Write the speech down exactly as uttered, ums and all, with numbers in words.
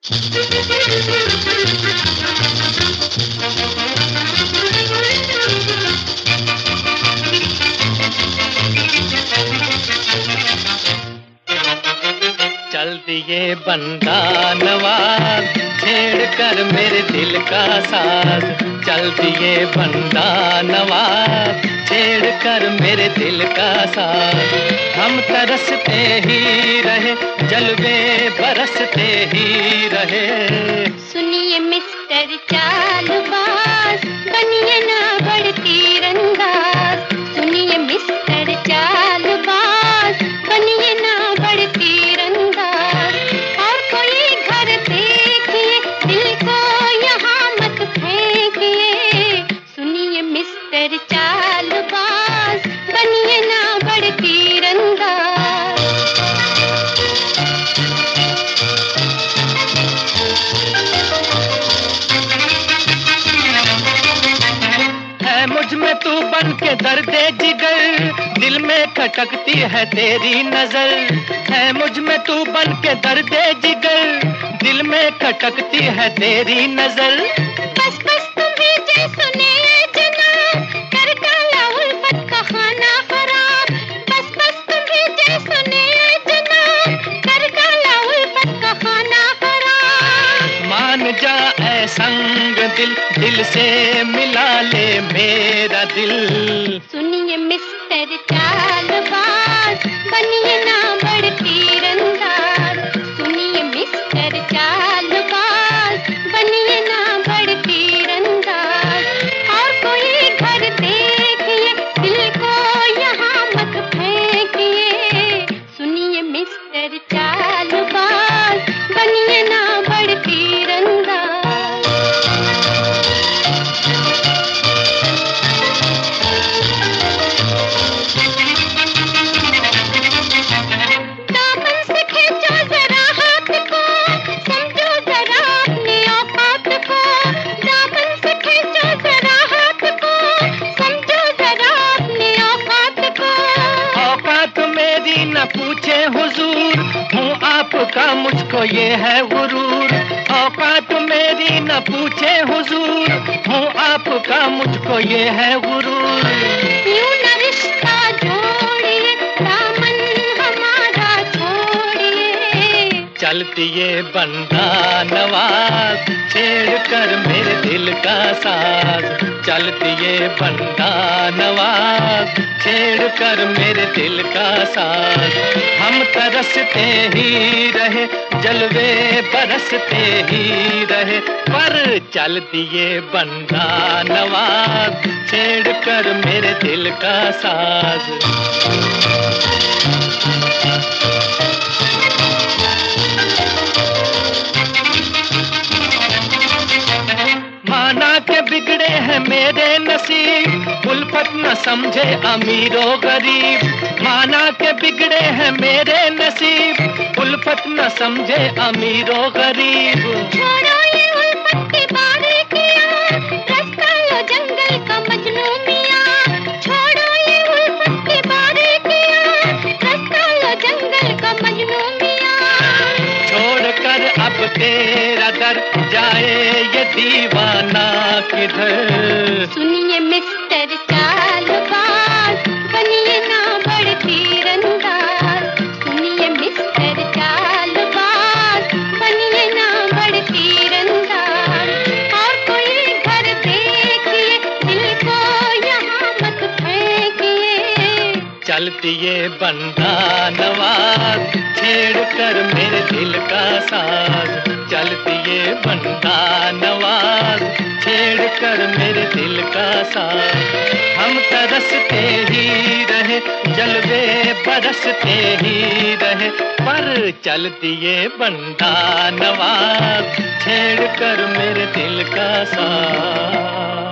चल दिए बंदा नवाज, छेड़ कर मेरे दिल का साज। चल दिए बंदा नवाज, छेड़ कर मेरे दिल का साज। हम तरसते ही रहे, जलवे बरसते ही रहे। सुनिए मिस्टर चालबाज, बनिए ना बड़ तीरंदाज। सुनिए मिस्टर चालबाज, बनिए ना बड़ तीरंदाज। और कोई घर देखिए, दिल को यहाँ मत फेंकिए। सुनिए मिस्टर चालबाज, बनिए ना बड़ तीरंदाज। मुझ में तू बन के दर्दे जिगर, दिल में खटकती है तेरी नजर। है मुझ में तू बन के दर्दे जिगर, दिल में खटकती है तेरी नजर। बस बस तुम्हें जे सुने जना, कर डाला उल्फत का खाना खराब। बस बस तुम्हें जे सुने जना, कर डाला उल्फत का खाना खराब। मान जा ऐ संग दिल, दिल से मिला ले मेरा दिल। सुनिए मिस्टर चालबाज, बनिए ना बड़ तीरंदाज। सुनिए मिस्टर चालबाज, बनिए ना बड़ तीरंदाज। और कोई घर देखिए, दिल को यहाँ मत फेंकिए। सुनिए मिस्टर चालबाज, बनिए ना बड़ तीरंदाज। न पूछे हुजूर, हूँ आपका मुझको ये है गुरूर। औकात मेरी न पूछे हुजूर, हूँ आपका मुझको ये है गुरूर। यूं न रिश्ता जोड़िए, दामन हमारा छोड़िए। चल दिए बंदा नवाज, छेड़ कर मेरे दिल का साज। चल दिए बंदा नवाज, छेड़ कर मेरे दिल का साज। हम तरसते ही रहे, जलवे बरसते ही रहे। पर चल दिए बंदा नवाज, छेड़ कर मेरे दिल का साज। माना के बिगड़े हैं मेरे नसीब, उल्फत न समझे अमीरो गरीब। माना के बिगड़े हैं मेरे नसीब, उल्फत न समझे अमीरो गरीब। छोड़ो ये उल्फत की बारीकियां, रास्ता लो जंगल का मजनू मियां। छोड़ो ये उल्फत की बारीकियां, रास्ता लो जंगल का मजनू मियां। छोड़ कर अब तेरा दर, जाए ये दीवाना किधर। सुनिए मिस्टर चालबाज, बनिए ना बड़ तीरंदाज। सुनिए मिस्टर चालबाज, बनिए ना बड़ तीरंदाज। और कोई घर देखिए, दिल को यहाँ मत फेंकिए। चल दिए बंदा नवाज, छेड़ कर मेरे दिल का साज। चल दिए बंदा नवाज, छेड़ कर मेरे दिल का साज। हम तरसते ही रहे, जलवे बरसते ही रहे। पर चल दिए बंदा नवाज, छेड़ कर मेरे दिल का साज।